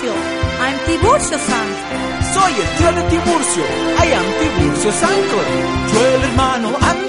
Tiburcio. I'm Tiburcio's uncle. Soy el tío de Tiburcio. I am Tiburcio's uncle. Yo el hermano